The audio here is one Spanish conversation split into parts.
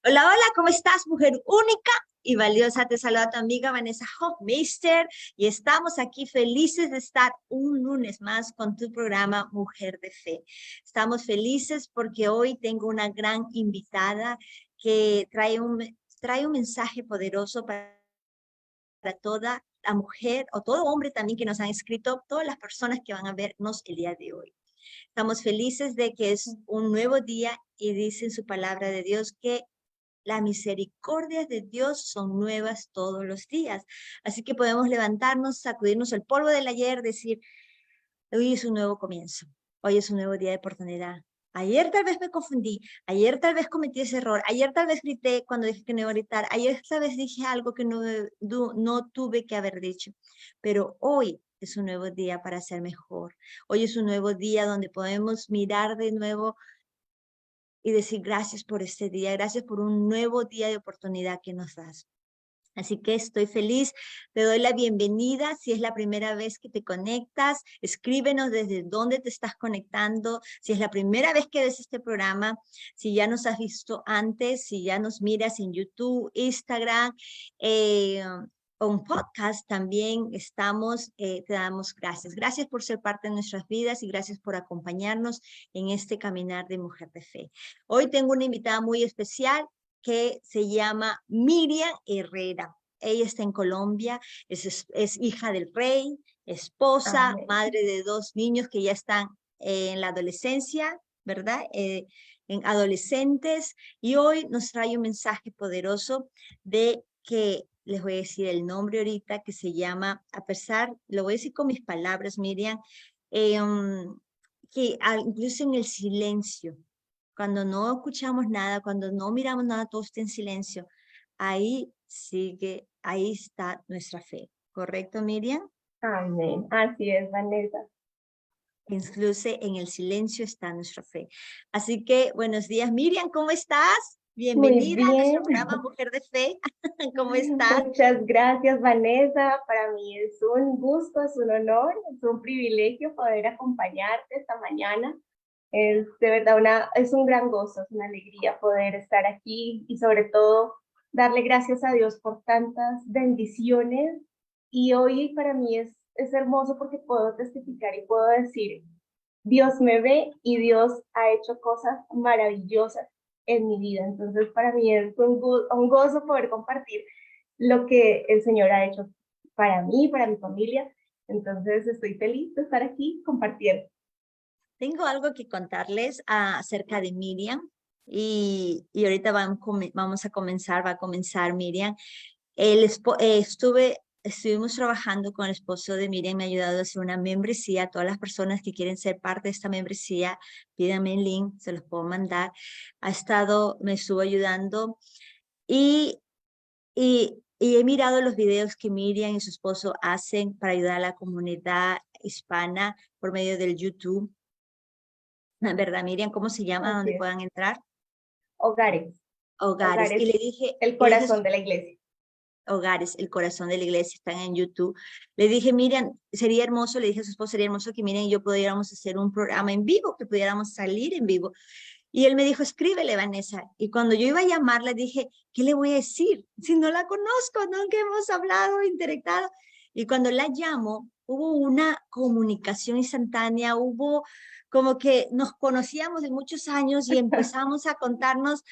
Hola, hola, ¿cómo estás, mujer única y valiosa? Te saluda tu amiga Vanessa Hofmeister y estamos aquí felices de estar un lunes más con tu programa Mujer de Fe. Estamos felices porque hoy tengo una gran invitada que trae un mensaje poderoso para toda la mujer o todo hombre también que nos han escrito, todas las personas que van a vernos el día de hoy. Estamos felices de que es un nuevo día y dice en su palabra de Dios que las misericordias de Dios son nuevas todos los días. Así que podemos levantarnos, sacudirnos el polvo del ayer, decir, hoy es un nuevo comienzo, hoy es un nuevo día de oportunidad. Ayer tal vez me confundí, ayer tal vez cometí ese error, ayer tal vez grité cuando dije que no iba a gritar, ayer tal vez dije algo que no tuve que haber dicho, pero hoy es un nuevo día para ser mejor. Hoy es un nuevo día donde podemos mirar de nuevo y decir gracias por este día, gracias por un nuevo día de oportunidad que nos das. Así que estoy feliz, te doy la bienvenida. Si es la primera vez que te conectas, escríbenos desde dónde te estás conectando. Si es la primera vez que ves este programa, si ya nos has visto antes, si ya nos miras en YouTube, Instagram, eh, o un podcast, también estamos, te damos gracias. Gracias por ser parte de nuestras vidas y gracias por acompañarnos en este caminar de mujer de fe. Hoy tengo una invitada muy especial que se llama Miriam Herrera. Ella está en Colombia, es hija del rey, esposa, Amén. madre de dos niños que ya están en la adolescencia, ¿verdad? En adolescentes. Y hoy nos trae un mensaje poderoso de que les voy a decir el nombre ahorita, que se llama, a pesar, lo voy a decir con mis palabras, Miriam, eh, incluso en el silencio, cuando no escuchamos nada, cuando no miramos nada, todo está en silencio, ahí está nuestra fe. ¿Correcto, Miriam? Amén. Así es, Vanessa. Incluso en el silencio está nuestra fe. Así que, buenos días, Miriam, ¿cómo estás? Muy Bienvenida a nuestro bien. programa Mujer de Fe. ¿Cómo estás? Muchas gracias, Vanessa. Para mí es un gusto, es un honor, es un privilegio poder acompañarte esta mañana. Es de verdad es un gran gozo, es una alegría poder estar aquí y sobre todo darle gracias a Dios por tantas bendiciones. Y hoy para mí es hermoso porque puedo testificar y puedo decir, Dios me ve y Dios ha hecho cosas maravillosas en mi vida. Entonces, para mí es un gozo poder compartir lo que el Señor ha hecho para mí, para mi familia. Entonces, estoy feliz de estar aquí compartiendo. Tengo algo que contarles acerca de Miriam y ahorita vamos a comenzar, va a comenzar Miriam. Estuvimos trabajando con el esposo de Miriam, me ha ayudado a hacer una membresía. Todas las personas que quieren ser parte de esta membresía, pídanme el link, se los puedo mandar. Me estuvo ayudando y, y he mirado los videos que Miriam y su esposo hacen para ayudar a la comunidad hispana por medio del YouTube. ¿Verdad, Miriam? ¿Cómo se llama? Así Donde es. puedan entrar. Hogares, Hogares. Y hogares, el le dije corazón de la iglesia. Hogares, el corazón de la iglesia, están en YouTube. Le dije, Miriam, sería hermoso, le dije a su esposo, sería hermoso que Miriam y yo pudiéramos hacer un programa en vivo, que pudiéramos salir en vivo. Y él me dijo, escríbele, Vanessa. Y cuando yo iba a llamarla, dije, ¿qué le voy a decir? Si no la conozco, nunca hemos hablado, interactuado. Y cuando la llamo, hubo una comunicación instantánea, hubo como que nos conocíamos de muchos años y empezamos a contarnos,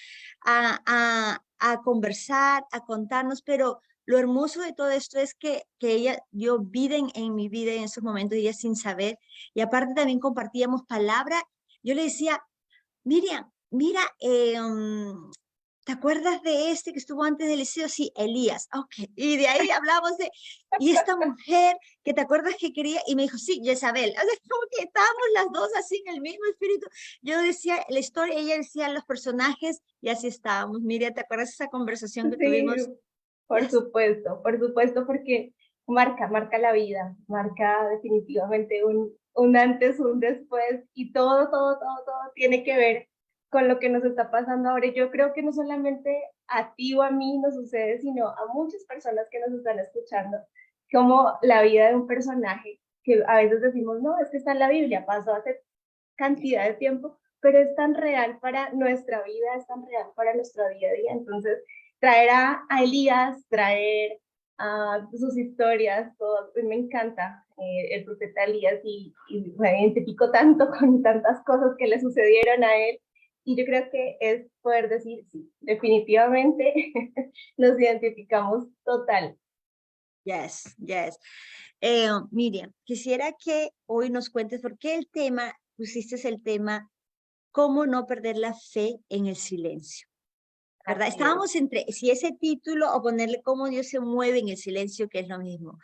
a conversar, a contarnos, pero lo hermoso de todo esto es que ella dio vida en mi vida en esos momentos, ella sin saber, y aparte también compartíamos palabra. Yo le decía, Miriam, mira, ¿te acuerdas de este que estuvo antes del liceo? Sí, Elías. Ok. Y de ahí hablamos y esta mujer que te acuerdas que quería, y me dijo, sí, Jezabel. O sea, como que estábamos las dos así en el mismo espíritu. Yo decía la historia, ella decía los personajes, y así estábamos. Miriam, ¿te acuerdas de esa conversación que Sí, tuvimos? Yes. por supuesto, porque marca la vida, marca definitivamente un antes, un después, y todo tiene que ver con lo que nos está pasando ahora. Y yo creo que no solamente a ti o a mí nos sucede, sino a muchas personas que nos están escuchando, como la vida de un personaje que a veces decimos, no, es que está en la Biblia, pasó hace cantidad de tiempo, pero es tan real para nuestra vida, es tan real para nuestro día a día. Entonces, traer a Elías, traer a sus historias, todo, pues me encanta el profeta Elías y me identifico tanto con tantas cosas que le sucedieron a él. Y yo creo que es poder decir, sí, definitivamente nos identificamos total. Yes, yes. Miriam, quisiera que hoy nos cuentes por qué pusiste el tema, cómo no perder la fe en el silencio, ¿verdad? Así es, Estábamos entre si ese título o ponerle cómo Dios se mueve en el silencio, que es lo mismo.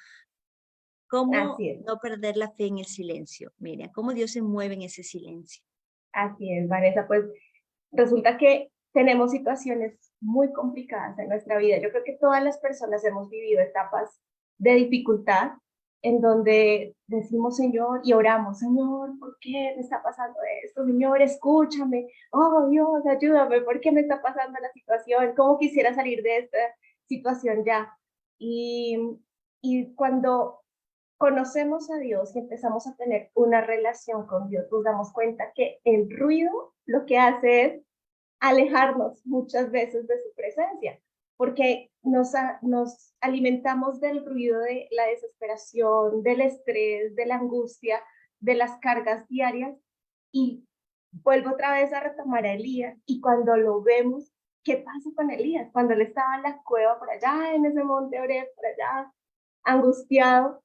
¿Cómo así es, no perder la fe en el silencio? Miriam, ¿cómo Dios se mueve en ese silencio? así es, Vanessa. Pues resulta que tenemos situaciones muy complicadas en nuestra vida. Yo creo que todas las personas hemos vivido etapas de dificultad en donde decimos, Señor, y oramos, Señor, ¿por qué me está pasando esto? Señor, escúchame. Oh, Dios, ayúdame, ¿por qué me está pasando la situación? ¿Cómo quisiera salir de esta situación ya? Y, y cuando conocemos a Dios y empezamos a tener una relación con Dios, nos damos cuenta que el ruido lo que hace es alejarnos muchas veces de su presencia, porque nos alimentamos del ruido de la desesperación, del estrés, de la angustia, de las cargas diarias, y vuelvo otra vez a retomar a Elías, y cuando lo vemos, ¿qué pasa con Elías? Cuando él estaba en la cueva por allá, en ese monte Oreb, por allá, angustiado,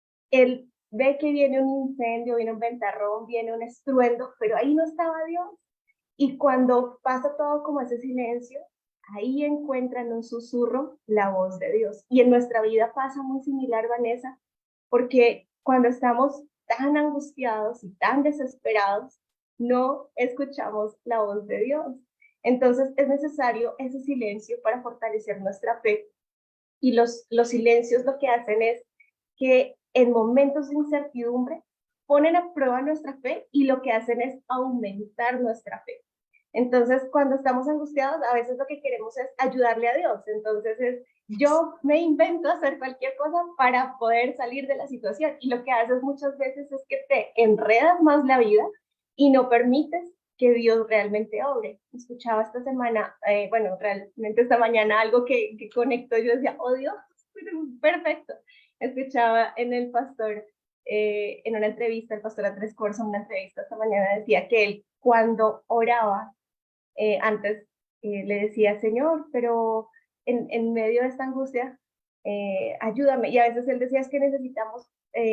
él ve que viene un incendio, viene un ventarrón, viene un estruendo, pero ahí no estaba Dios. Y cuando pasa todo como ese silencio, ahí encuentra en un susurro la voz de Dios. Y en nuestra vida pasa muy similar, Vanessa, porque cuando estamos tan angustiados y tan desesperados, no escuchamos la voz de Dios. Entonces es necesario ese silencio para fortalecer nuestra fe. Y los silencios lo que hacen es que en momentos de incertidumbre ponen a prueba nuestra fe y lo que hacen es aumentar nuestra fe. Entonces, cuando estamos angustiados, a veces lo que queremos es ayudarle a Dios. Entonces, yo me invento hacer cualquier cosa para poder salir de la situación. Y lo que haces muchas veces es que te enredas más la vida y no permites que Dios realmente obre. Escuchaba esta semana, bueno, realmente esta mañana algo que conectó. Yo decía, oh Dios, perfecto. Escuchaba en el pastor, en una entrevista, el pastor Andrés Corso, una entrevista esta mañana, decía que él cuando oraba, antes le decía, Señor, pero en medio de esta angustia, ayúdame. Y a veces él decía, es que necesitamos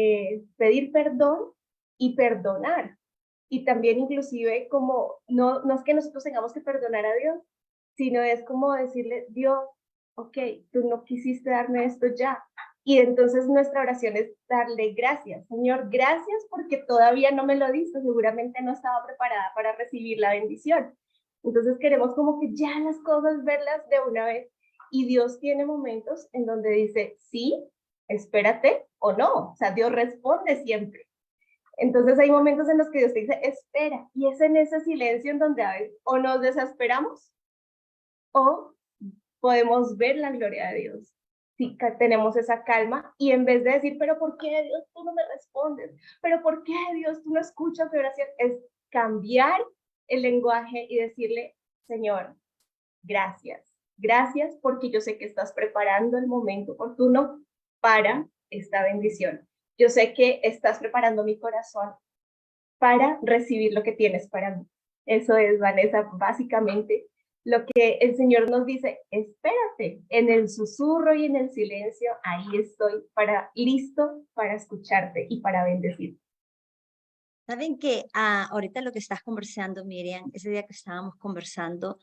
pedir perdón y perdonar. Y también inclusive como, no es que nosotros tengamos que perdonar a Dios, sino es como decirle, Dios, ok, tú no quisiste darme esto ya. Y entonces nuestra oración es darle gracias. Señor, gracias porque todavía no me lo diste, seguramente no estaba preparada para recibir la bendición. Entonces queremos como que ya las cosas verlas de una vez. Y Dios tiene momentos en donde dice, sí, espérate o no. O sea, Dios responde siempre. Entonces hay momentos en los que Dios te dice, espera. Y es en ese silencio en donde a veces o nos desesperamos o podemos ver la gloria de Dios. Si tenemos esa calma y en vez de decir, pero ¿por qué Dios tú no me respondes? ¿Pero por qué Dios tú no escuchas mi oración? Es cambiar el lenguaje y decirle, Señor, gracias. Gracias porque yo sé que estás preparando el momento oportuno para esta bendición. Yo sé que estás preparando mi corazón para recibir lo que tienes para mí. Eso es, Vanessa, básicamente lo que el Señor nos dice, espérate, en el susurro y en el silencio, ahí estoy listo para escucharte y para bendecirte. Saben que ahorita lo que estás conversando, Miriam, ese día que estábamos conversando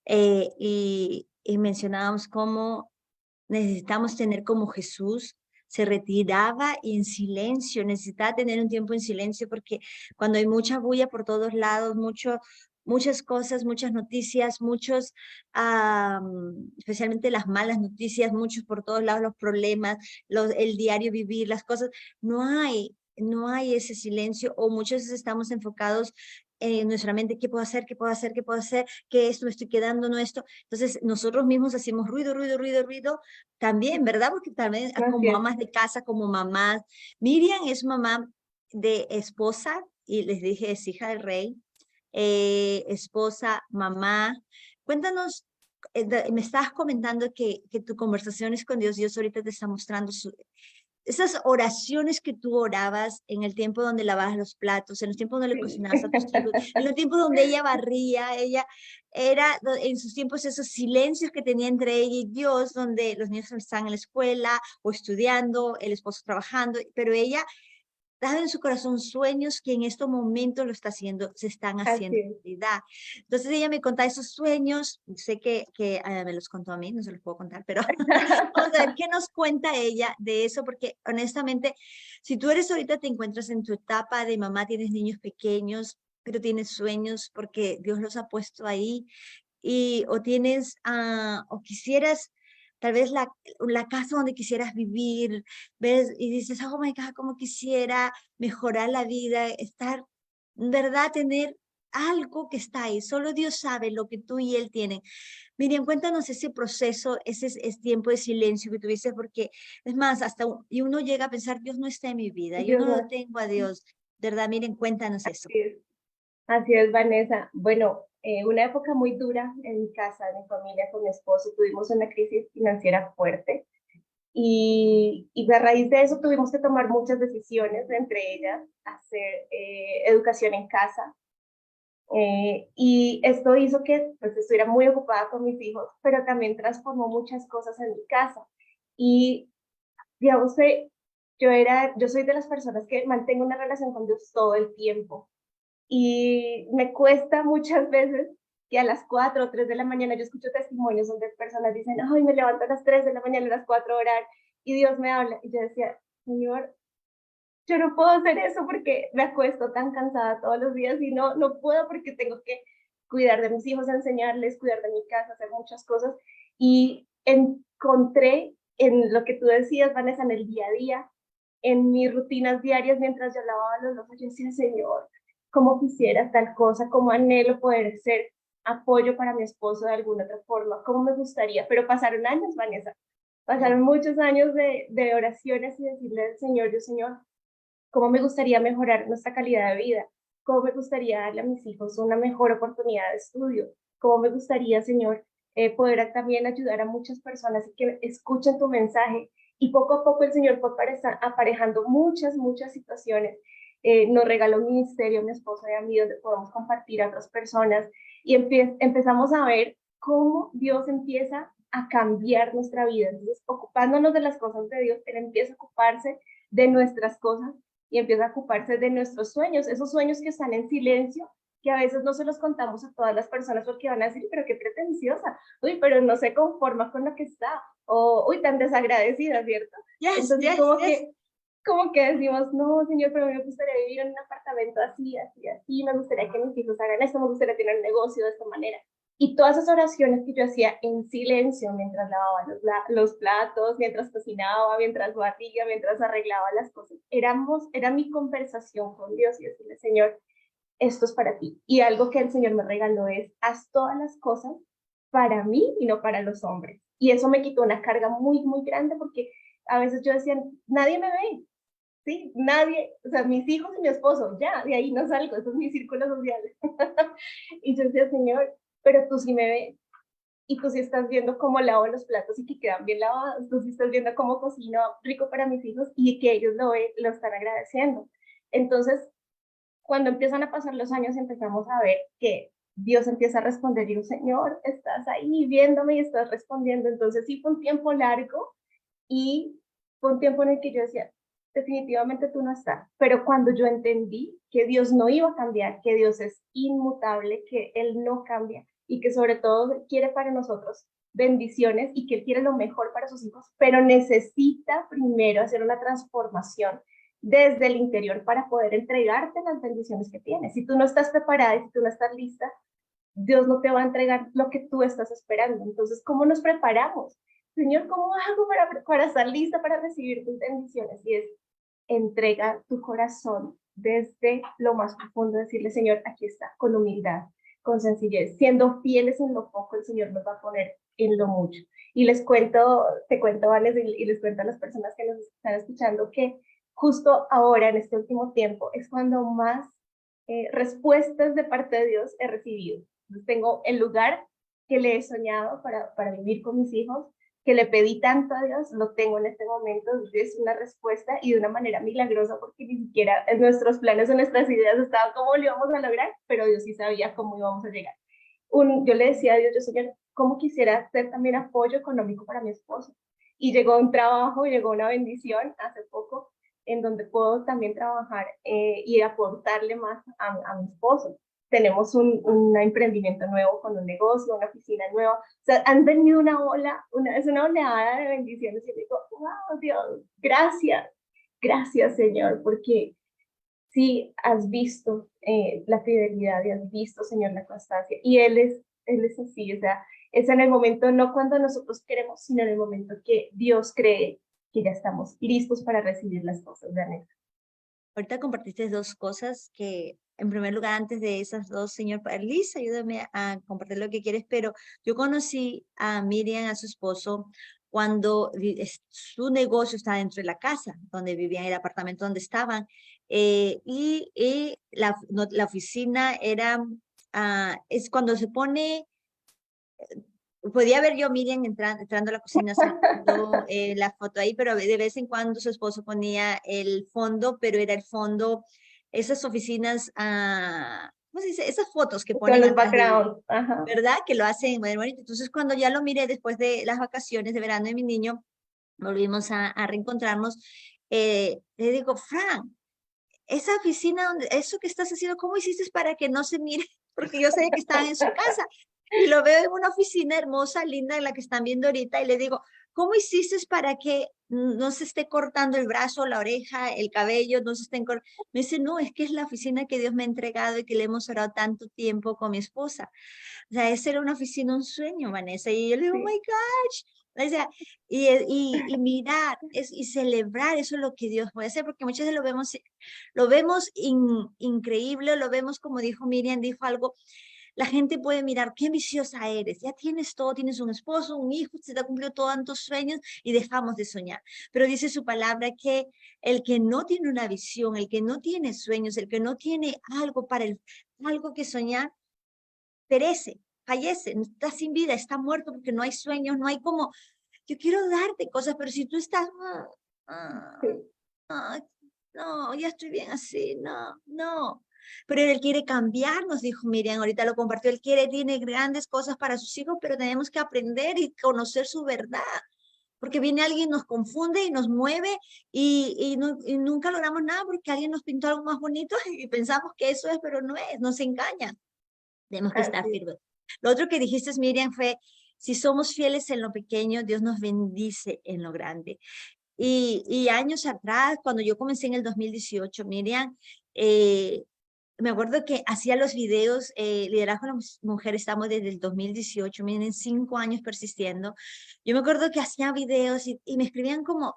y mencionábamos cómo necesitamos tener como Jesús se retiraba y en silencio, necesitaba tener un tiempo en silencio porque cuando hay mucha bulla por todos lados, muchas cosas, muchas noticias, especialmente las malas noticias, muchos por todos lados los problemas, el diario vivir, las cosas, no hay ese silencio o muchas veces estamos enfocados en nuestra mente, ¿qué puedo hacer? ¿Qué puedo hacer? ¿Qué puedo hacer? ¿Qué esto me estoy quedando? ¿No esto? Entonces nosotros mismos hacemos ruido, ruido, ruido, ruido también, ¿verdad? Porque también como Gracias. amas de casa, como mamás. Miriam es mamá de esposa y les dije es hija del rey. esposa, mamá. Cuéntanos, me estabas comentando que tu conversaciones con Dios ahorita te está mostrando esas oraciones que tú orabas en el tiempo donde lavabas los platos, en los tiempos donde le Sí. cocinabas a tus hijos, en los tiempos donde ella barría, ella era en sus tiempos esos silencios que tenía entre ella y Dios, donde los niños estaban en la escuela o estudiando, el esposo trabajando, pero ella dado en su corazón sueños que en estos momentos lo está haciendo, se están Así haciendo es. realidad. Entonces ella me contaba esos sueños, sé que me los contó a mí, no se los puedo contar, pero vamos a ver qué nos cuenta ella de eso, porque honestamente, si tú eres ahorita, te encuentras en tu etapa de mamá, tienes niños pequeños, pero tienes sueños porque Dios los ha puesto ahí, y o tienes, o quisieras tal vez la casa donde quisieras vivir, ves y dices, oh my God, cómo quisiera mejorar la vida, estar, ¿verdad? Tener algo que está ahí. Solo Dios sabe lo que tú y Él tienen. Miriam, cuéntanos ese proceso, ese es tiempo de silencio que tuviste, porque es más, y uno llega a pensar, Dios no está en mi vida, yo Dios no lo mío. tengo a Dios. ¿Verdad? Miren, cuéntanos eso. Así es, Vanessa. Bueno, una época muy dura en mi casa, en mi familia, con mi esposo. Tuvimos una crisis financiera fuerte y a raíz de eso tuvimos que tomar muchas decisiones, entre ellas hacer educación en casa. Y esto hizo que pues, estuviera muy ocupada con mis hijos, pero también transformó muchas cosas en mi casa. Y digamos que yo soy de las personas que mantengo una relación con Dios todo el tiempo y me cuesta muchas veces que a las 4 o 3 de la mañana yo escucho testimonios donde personas dicen, ay, me levanto a las 3 de la mañana, a las 4 horas, y Dios me habla. Y yo decía, Señor, yo no puedo hacer eso porque me acuesto tan cansada todos los días y no puedo porque tengo que cuidar de mis hijos, enseñarles, cuidar de mi casa, hacer muchas cosas. Y encontré en lo que tú decías, Vanessa, en el día a día, en mis rutinas diarias mientras yo lavaba los ojos, yo decía, Señor, cómo quisiera tal cosa, cómo anhelo poder ser apoyo para mi esposo de alguna otra forma, cómo me gustaría. Pero pasaron años, Vanessa, pasaron muchos años de oraciones y decirle al Señor, yo, Señor, cómo me gustaría mejorar nuestra calidad de vida, cómo me gustaría darle a mis hijos una mejor oportunidad de estudio, cómo me gustaría, Señor, poder también ayudar a muchas personas y que escuchen tu mensaje. Y poco a poco el Señor fue aparejando muchas situaciones. Nos regaló un ministerio, mi esposo y a mí, donde podemos compartir a otras personas y empezamos a ver cómo Dios empieza a cambiar nuestra vida. Entonces, ocupándonos de las cosas de Dios, Él empieza a ocuparse de nuestras cosas y empieza a ocuparse de nuestros sueños, esos sueños que están en silencio, que a veces no se los contamos a todas las personas porque van a decir, pero qué pretenciosa, uy, pero no se conforma con lo que está, o uy, tan desagradecida, ¿cierto? Yes, Entonces yes, yes. como que decimos, no, señor, pero me gustaría vivir en un apartamento así, me gustaría que mis hijos hagan esto, me gustaría tener un negocio de esta manera. Y todas esas oraciones que yo hacía en silencio mientras lavaba los platos, mientras cocinaba, mientras barría, mientras arreglaba las cosas, era mi conversación con Dios y decirle, Señor, esto es para ti. Y algo que el Señor me regaló es, haz todas las cosas para mí y no para los hombres. Y eso me quitó una carga muy grande porque a veces yo decía, nadie me ve, ¿sí? Nadie, o sea, mis hijos y mi esposo, ya, de ahí no salgo, eso es mi círculo social. Y yo decía, Señor, pero tú sí me ves, y tú sí estás viendo cómo lavo los platos y que quedan bien lavados, tú sí estás viendo cómo cocino rico para mis hijos y que ellos lo están agradeciendo. Entonces, cuando empiezan a pasar los años, empezamos a ver que Dios empieza a responder y digo, Señor, estás ahí viéndome y estás respondiendo. Entonces sí fue un tiempo largo y fue un tiempo en el que yo decía, definitivamente tú no estás. Pero cuando yo entendí que Dios no iba a cambiar, que Dios es inmutable, que Él no cambia y que sobre todo quiere para nosotros bendiciones y que Él quiere lo mejor para sus hijos, pero necesita primero hacer una transformación desde el interior para poder entregarte las bendiciones que tienes. Si tú no estás preparada y si tú no estás lista, Dios no te va a entregar lo que tú estás esperando. Entonces, ¿cómo nos preparamos? Señor, ¿cómo hago para estar lista para recibir tus bendiciones? Y es, entrega tu corazón desde lo más profundo, decirle, Señor, aquí está, con humildad, con sencillez, siendo fieles en lo poco, el Señor nos va a poner en lo mucho. Y te cuento, Vanes, y les cuento a las personas que nos están escuchando que justo ahora, en este último tiempo, es cuando más respuestas de parte de Dios he recibido. Entonces, tengo el lugar que le he soñado para vivir con mis hijos, que le pedí tanto a Dios, lo tengo en este momento, es una respuesta y de una manera milagrosa porque ni siquiera en nuestros planes o nuestras ideas estaba cómo lo íbamos a lograr, pero Dios sí sabía cómo íbamos a llegar. Yo le decía a Dios, yo Señor, ¿cómo quisiera ser también apoyo económico para mi esposo? Y llegó un trabajo, llegó una bendición hace poco en donde puedo también trabajar y aportarle más a mi esposo. Tenemos un emprendimiento nuevo con un negocio, una oficina nueva. O sea, han venido es una oleada de bendiciones y digo, wow, Dios, gracias Señor, porque sí has visto la fidelidad y has visto, Señor, la constancia. Y Él es así, o sea, es en el momento, no cuando nosotros queremos, sino en el momento que Dios cree que ya estamos listos para recibir las cosas de anhelo. Ahorita compartiste dos cosas que, en primer lugar, antes de esas dos, señor Liz, ayúdame a compartir lo que quieres, pero yo conocí a Miriam, a su esposo, cuando su negocio estaba dentro de la casa, donde vivían, el apartamento donde estaban, y la oficina era, es cuando se pone, podía ver yo a Miriam entrando a la cocina sacando la foto ahí, pero de vez en cuando su esposo ponía el fondo, pero era el fondo, esas oficinas, ¿cómo se dice? Esas fotos que Con ponen los atrás de, backgrounds, ajá. ¿verdad? Que lo hacen muy bonito. Entonces, cuando ya lo miré después de las vacaciones de verano de mi niño, volvimos a reencontrarnos, le digo, Frank, esa oficina, donde, eso que estás haciendo, ¿cómo hiciste para que no se mire? Porque yo sabía que estaban en su casa. Y lo veo en una oficina hermosa, linda, en la que están viendo ahorita, y le digo, ¿cómo hiciste para que no se esté cortando el brazo, la oreja, el cabello, no se estén cortando? Me dice, no, es que es la oficina que Dios me ha entregado y que le hemos orado tanto tiempo con mi esposa. O sea, esa era una oficina, un sueño, Vanessa. Y yo le digo, oh Sí, my gosh. O sea, y mirar y celebrar, eso es lo que Dios puede hacer, porque muchas veces lo vemos increíble, lo vemos como dijo Miriam, dijo algo, la gente puede mirar, qué ambiciosa eres, ya tienes todo, tienes un esposo, un hijo, se te ha cumplido todos tus sueños y dejamos de soñar. Pero dice su palabra que el que no tiene una visión, el que no tiene sueños, el que no tiene algo que soñar, perece, fallece, está sin vida, está muerto porque no hay sueños, no hay como, yo quiero darte cosas, pero si tú estás, sí, ah, no, ya estoy bien así, no. Pero él quiere cambiarnos, dijo Miriam, ahorita lo compartió, él tiene grandes cosas para sus hijos, pero tenemos que aprender y conocer su verdad. Porque viene alguien, nos confunde y nos mueve y nunca logramos nada porque alguien nos pintó algo más bonito y pensamos que eso es, pero no es, nos engaña. Tenemos que estar así. firmes. Lo otro que dijiste, Miriam, fue, si somos fieles en lo pequeño, Dios nos bendice en lo grande. Y años atrás, cuando yo comencé en el 2018, Miriam, me acuerdo que hacía los videos, Liderazgo de las Mujeres, estamos desde el 2018, miren, 5 años persistiendo. Yo me acuerdo que hacía videos y me escribían como,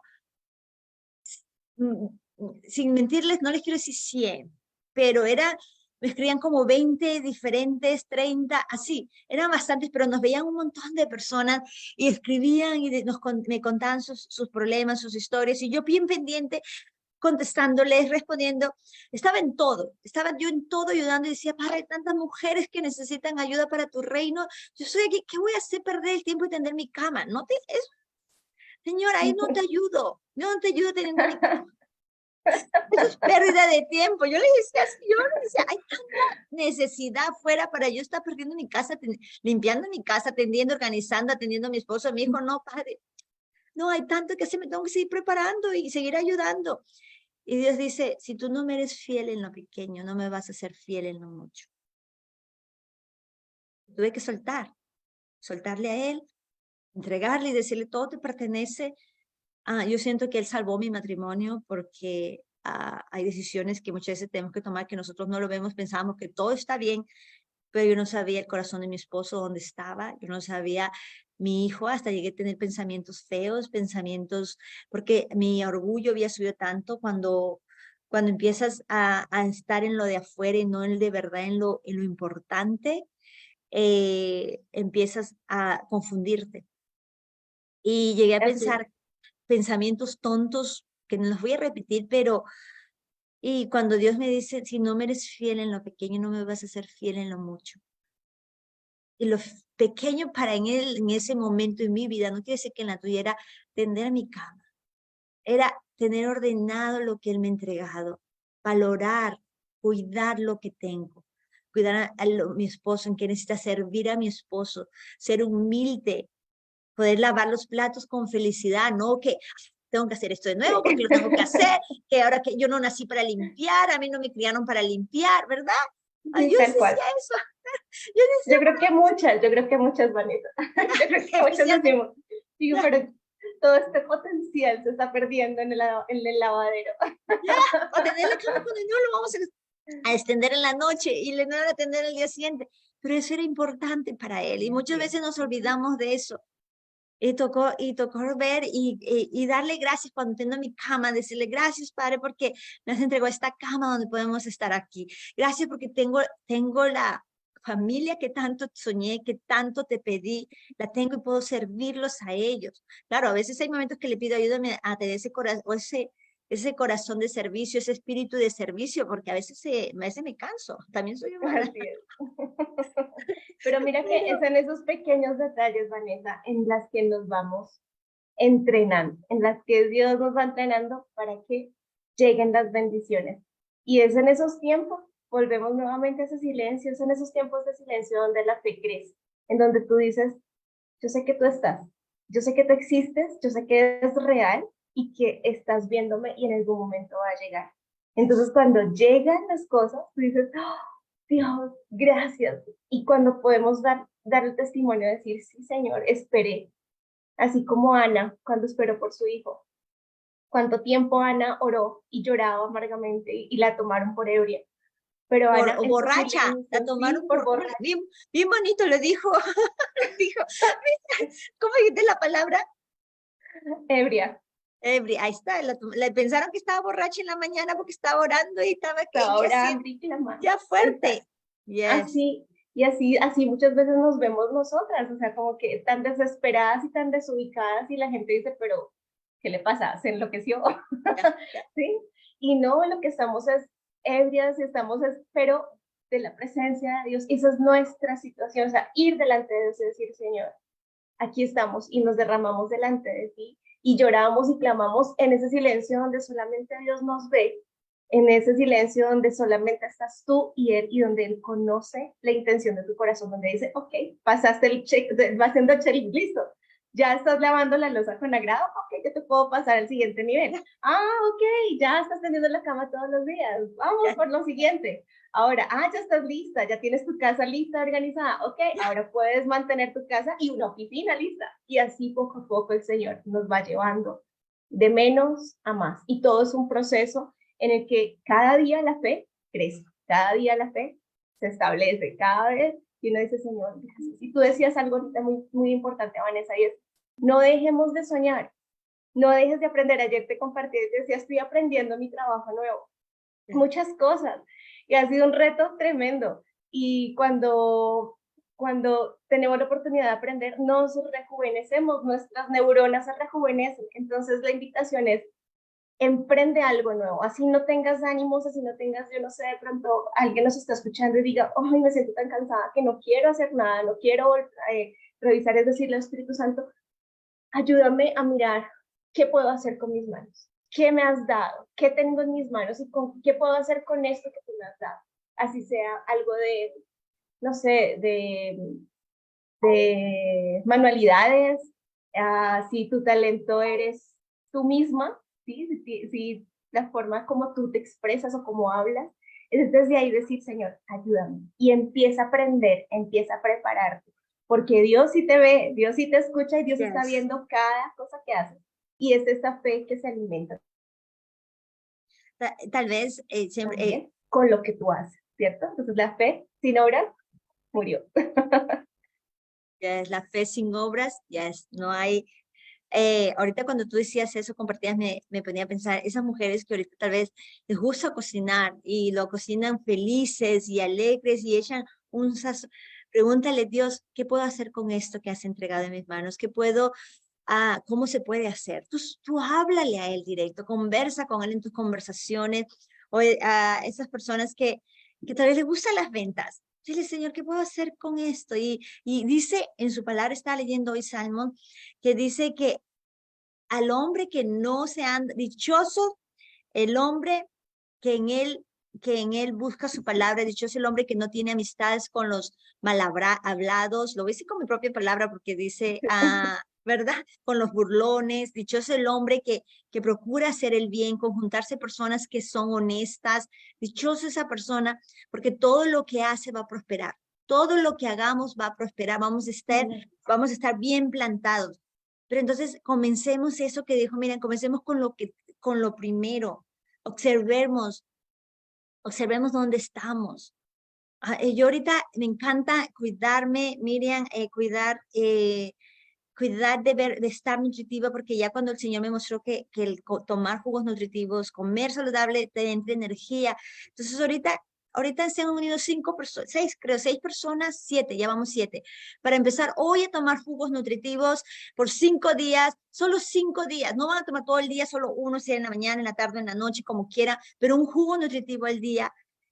sin mentirles, no les quiero decir 100, pero me escribían como 20 diferentes, 30, así, eran bastantes, pero nos veían un montón de personas y escribían y me contaban sus problemas, sus historias, y yo bien pendiente, contestándoles, respondiendo, estaba yo en todo ayudando y decía, Padre, hay tantas mujeres que necesitan ayuda para tu reino, yo soy aquí, ¿qué voy a hacer perder el tiempo y tender mi cama? Señora, ahí no te ayudo, no te ayudo teniendo mi cama. Eso es pérdida de tiempo. Yo le decía así, yo le decía, hay tanta necesidad fuera para yo estar perdiendo mi casa, limpiando mi casa, atendiendo, organizando, atendiendo a mi esposo, a mi hijo. No, padre, no, hay tanto que hacer, me tengo que seguir preparando y seguir ayudando. Y Dios dice, si tú no me eres fiel en lo pequeño, no me vas a ser fiel en lo mucho. Tuve que soltarle a Él, entregarle y decirle, todo te pertenece. Yo siento que Él salvó mi matrimonio porque hay decisiones que muchas veces tenemos que tomar que nosotros no lo vemos, pensábamos que todo está bien, pero yo no sabía el corazón de mi esposo dónde estaba, yo no sabía mi hijo, hasta llegué a tener pensamientos feos, porque mi orgullo había subido tanto cuando empiezas a estar en lo de afuera y no en de verdad en lo importante, empiezas a confundirte. Y llegué a Así. pensar pensamientos tontos que no los voy a repetir, pero Y cuando Dios me dice, si no me eres fiel en lo pequeño, no me vas a ser fiel en lo mucho. Y lo pequeño para él en ese momento en mi vida, no quiere decir que en la tuya, era tender mi cama, era tener ordenado lo que él me ha entregado, valorar, cuidar lo que tengo, cuidar mi esposo, en que necesita servir a mi esposo, ser humilde, poder lavar los platos con felicidad, no que tengo que hacer esto de nuevo porque lo tengo que hacer, que ahora que yo no nací para limpiar, a mí no me criaron para limpiar, ¿verdad? Ay, Sí, yo tal cual. decía eso. Yo decía, Yo creo que muchas, Vanessa. Yo creo que muchas especialmente, decimos, sí, pero todo este potencial se está perdiendo en el lavadero. ya, o tener la cama cuando no lo vamos a extender en la noche y le no a atender el día siguiente. Pero eso era importante para él y muchas veces nos olvidamos de eso. Y tocó ver y darle gracias cuando tengo mi cama, decirle gracias, Padre, porque me has entregado esta cama donde podemos estar aquí. Gracias porque tengo la familia que tanto soñé, que tanto te pedí, la tengo y puedo servirlos a ellos. Claro, a veces hay momentos que le pido ayúdame a tener ese corazón, ese corazón de servicio, ese espíritu de servicio, porque a veces me canso, también soy humana. Así es. Pero mira que es Pero, en esos pequeños detalles, Vanessa, en las que nos vamos entrenando, en las que Dios nos va entrenando para que lleguen las bendiciones. Y es en esos tiempos, volvemos nuevamente a ese silencio, es en esos tiempos de silencio donde la fe crece, en donde tú dices, yo sé que tú estás, yo sé que tú existes, yo sé que es real y que estás viéndome y en algún momento va a llegar. Entonces cuando llegan las cosas, tú dices, oh, Dios, gracias. Y cuando podemos dar el testimonio, decir, sí, Señor, esperé, así como Ana cuando esperó por su hijo. Cuánto tiempo Ana oró y lloraba amargamente y la tomaron por ebria. Pero Ana o en su borracha, silencio, la tomaron sí, por borracha, bien, bien bonito lo dijo, dijo, ¿cómo dijiste la palabra? ebria, Ebria, ahí está, le pensaron que estaba borracha en la mañana porque estaba orando y estaba estaba ella así, orando y clamando. ya fuerte. Exacto. Yes. Así, y así muchas veces nos vemos nosotras, o sea, como que tan desesperadas y tan desubicadas y la gente dice, pero, ¿qué le pasa? ¿Se enloqueció? Ya, ya. ¿Sí? Y no, lo que estamos es ebrias y estamos es, pero de la presencia de Dios, esa es nuestra situación, o sea, ir delante de Dios y decir, Señor, aquí estamos y nos derramamos delante de ti y lloramos y clamamos en ese silencio donde solamente Dios nos ve, en ese silencio donde solamente estás tú y Él y donde Él conoce la intención de tu corazón, donde dice, ok, pasaste el check, va haciendo el check, listo, ya estás lavando la losa con agrado, ok, yo te puedo pasar al siguiente nivel. Ah, ok, ya estás tendiendo la cama todos los días, vamos Ya, por lo siguiente. Ahora, ya estás lista, ya tienes tu casa lista, organizada. Ok, ahora puedes mantener tu casa y una oficina lista. Y así poco a poco el Señor nos va llevando de menos a más. Y todo es un proceso en el que cada día la fe crece, cada día la fe se establece, cada vez y uno dice, Señor, gracias. Y tú decías algo ahorita muy, muy importante, Vanessa, y es, no dejemos de soñar, no dejes de aprender. Ayer te compartí, te decía, estoy aprendiendo mi trabajo nuevo, muchas cosas y ha sido un reto tremendo. Y cuando tenemos la oportunidad de aprender, nos rejuvenecemos, nuestras neuronas se rejuvenecen. Entonces la invitación es, emprende algo nuevo, así no tengas ánimos, así no tengas, yo no sé, de pronto alguien nos está escuchando y diga, ay, me siento tan cansada que no quiero hacer nada, no quiero revisar, es decirle al Espíritu Santo, ayúdame a mirar qué puedo hacer con mis manos, qué me has dado, qué tengo en mis manos y qué puedo hacer con esto que tú me has dado. Así sea algo de, no sé, de manualidades, si tu talento eres tú misma, ¿sí? Si la forma como tú te expresas o como hablas, es desde ahí decir, Señor, ayúdame. Y empieza a aprender, empieza a prepararte, porque Dios sí te ve, Dios sí te escucha y Dios está yes. viendo cada cosa que haces. Y es esta fe que se alimenta Tal vez siempre, también con lo que tú haces, ¿cierto? Entonces la fe sin obra murió. ya es la fe sin obras, ya es, no hay. Ahorita cuando tú decías eso, compartías, me ponía a pensar, esas mujeres que ahorita tal vez les gusta cocinar y lo cocinan felices y alegres y echan un sazón. Pregúntale, Dios, ¿qué puedo hacer con esto que has entregado en mis manos? ¿Qué puedo, cómo se puede hacer? Tú háblale a él directo, conversa con él en tus conversaciones o a esas personas que tal vez les gustan las ventas. Dile, Señor, ¿qué puedo hacer con esto? Y dice en su palabra, está leyendo hoy Salmón, que dice que al hombre que no se anda, dichoso el hombre que en él busca su palabra, dichoso el hombre que no tiene amistades con los mal hablados, lo voy a decir con mi propia palabra porque dice, ¿verdad? Con los burlones, dichoso el hombre que procura hacer el bien, conjuntarse personas que son honestas, dichoso esa persona, porque todo lo que hace va a prosperar, todo lo que hagamos va a prosperar, vamos a estar bien plantados. Pero entonces comencemos eso que dijo, miren, comencemos con lo primero, observemos, observemos dónde estamos. Yo ahorita me encanta cuidarme, Miriam, cuidar de estar nutritiva, porque ya cuando el Señor me mostró que tomar jugos nutritivos, comer saludable, te da energía. Entonces ahorita se han unido 5 personas, 6, creo, 6 personas, 7, ya vamos 7, para empezar hoy a tomar jugos nutritivos por 5 días, solo 5 días. No van a tomar todo el día, solo uno, sea en la mañana, en la tarde, en la noche, como quiera, pero un jugo nutritivo al día.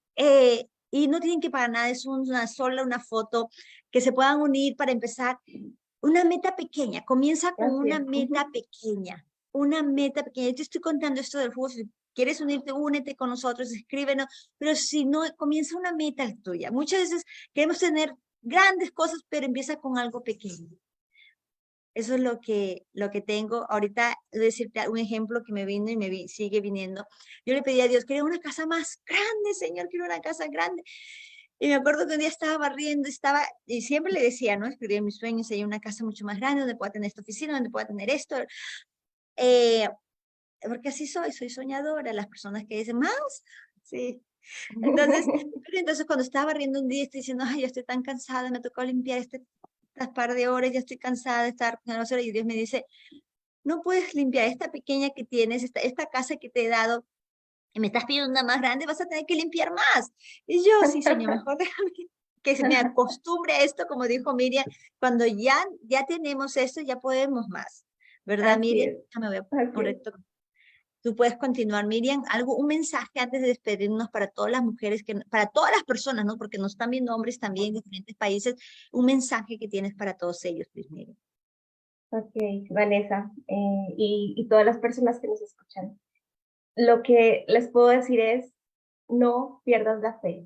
Y no tienen que pagar nada, es una foto que se puedan unir para empezar una meta pequeña. Comienza con Así una es. meta pequeña, una meta pequeña. Yo te estoy contando esto del juego. Si quieres unirte, únete con nosotros, escríbenos, pero si no, comienza una meta tuya. Muchas veces queremos tener grandes cosas, pero empieza con algo pequeño. Eso es lo que tengo. Ahorita voy a decirte un ejemplo que me vino y sigue viniendo. Yo le pedí a Dios, quiero una casa más grande, Señor, quiero una casa grande. Y me acuerdo que un día estaba barriendo, y siempre le decía, ¿no? Escribí en mis sueños, hay una casa mucho más grande donde pueda tener esta oficina, donde pueda tener esto. Eh, Porque así soy soñadora, las personas que dicen más, sí. Entonces, pero entonces cuando estaba barriendo un día, estoy diciendo, ay, yo estoy tan cansada, me tocó limpiar estas par de horas, ya estoy cansada de estar con las horas, y Dios me dice, no puedes limpiar esta pequeña que tienes, esta casa que te he dado, y me estás pidiendo una más grande, vas a tener que limpiar más. Y yo, sí, señor, mejor déjame que me acostumbre a esto, como dijo Miriam, cuando ya tenemos esto, ya podemos más. ¿Verdad, Así Miriam? es, Déjame ver, así es. correcto. Tú puedes continuar, Miriam. Un mensaje antes de despedirnos para todas las mujeres, para todas las personas, ¿no? Porque nos están viendo hombres también de diferentes países. Un mensaje que tienes para todos ellos, pues, Miriam. Ok, Vanessa, y todas las personas que nos escuchan. Lo que les puedo decir es, no pierdas la fe.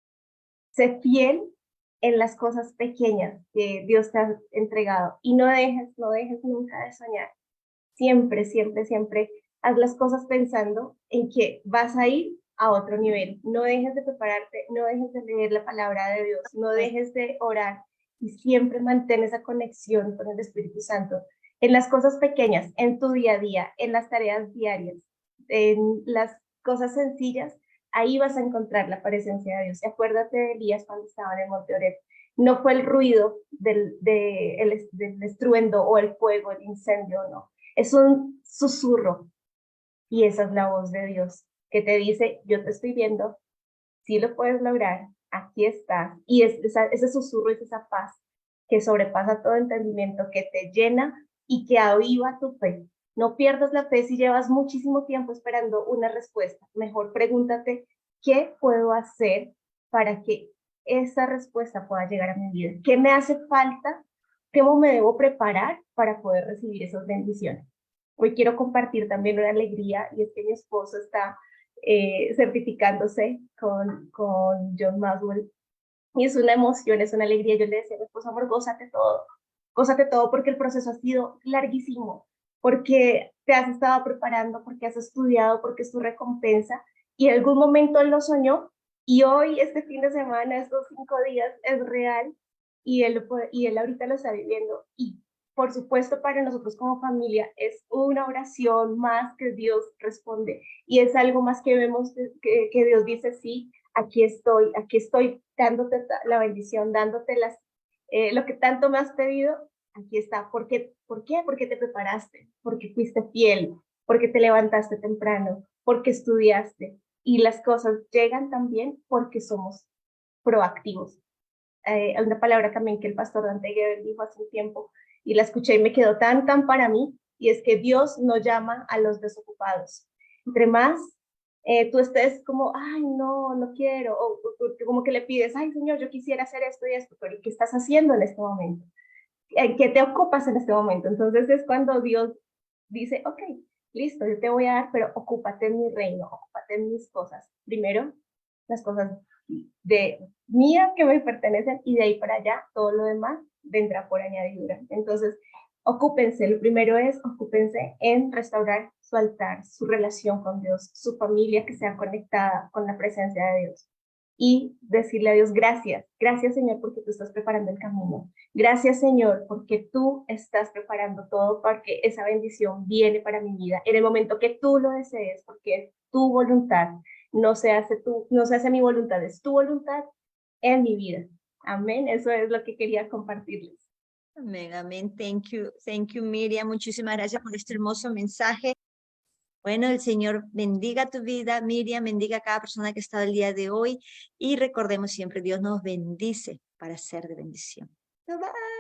Sé fiel en las cosas pequeñas que Dios te ha entregado y no dejes nunca de soñar. Siempre, siempre, siempre haz las cosas pensando en que vas a ir a otro nivel. No dejes de prepararte, no dejes de leer la palabra de Dios, no Pues, dejes de orar y siempre mantén esa conexión con el Espíritu Santo en las cosas pequeñas, en tu día a día, en las tareas diarias, en las cosas sencillas. Ahí vas a encontrar la presencia de Dios. Y acuérdate de Elías cuando estaba en el monte Oreb. No fue el ruido del estruendo o el fuego, el incendio, no. Es un susurro y esa es la voz de Dios que te dice, yo te estoy viendo, sí lo puedes lograr, aquí estás. Y ese susurro es esa paz que sobrepasa todo entendimiento, que te llena y que aviva tu fe. No pierdas la fe si llevas muchísimo tiempo esperando una respuesta. Mejor pregúntate, ¿qué puedo hacer para que esa respuesta pueda llegar a mi vida? ¿Qué me hace falta? ¿Cómo me debo preparar para poder recibir esas bendiciones? Hoy quiero compartir también una alegría y es que mi esposo está certificándose con John Maswell. Y es una emoción, es una alegría. Yo le decía a mi esposo, amor, gózate todo porque el proceso ha sido larguísimo, porque te has estado preparando, porque has estudiado, porque es tu recompensa. Y en algún momento él lo soñó y hoy, este fin de semana, estos 5 días, es real y él ahorita lo está viviendo. Y por supuesto, para nosotros como familia es una oración más que Dios responde y es algo más que vemos que Dios dice, sí, aquí estoy dándote la bendición, dándote lo que tanto me has pedido, aquí está. ¿Por qué? Porque te preparaste, porque fuiste fiel, porque te levantaste temprano, porque estudiaste y las cosas llegan también porque somos proactivos. Hay una palabra también que el pastor Dante Gebel dijo hace un tiempo y la escuché y me quedó tan para mí y es que Dios no llama a los desocupados. Entre más tú estés como, ay, no, no quiero, o como que le pides, ay, Señor, yo quisiera hacer esto y esto, pero ¿qué estás haciendo en este momento? ¿En qué te ocupas en este momento? Entonces es cuando Dios dice, ok, listo, yo te voy a dar, pero ocúpate en mi reino, ocúpate en mis cosas. Primero, las cosas de mía que me pertenecen y de ahí para allá todo lo demás vendrá por añadidura. Entonces, ocúpense, lo primero es ocúpense en restaurar su altar, su relación con Dios, su familia que sea conectada con la presencia de Dios y decirle a Dios gracias, gracias Señor porque tú estás preparando el camino, gracias Señor porque tú estás preparando todo para que esa bendición viene para mi vida en el momento que tú lo desees porque es tu voluntad, no se hace mi voluntad, es tu voluntad en mi vida. Amén, eso es lo que quería compartirles. Amén, amén. Thank you, Miriam. Muchísimas gracias por este hermoso mensaje. Bueno, el Señor bendiga tu vida, Miriam, bendiga a cada persona que ha estado el día de hoy y recordemos siempre, Dios nos bendice para ser de bendición. Bye bye.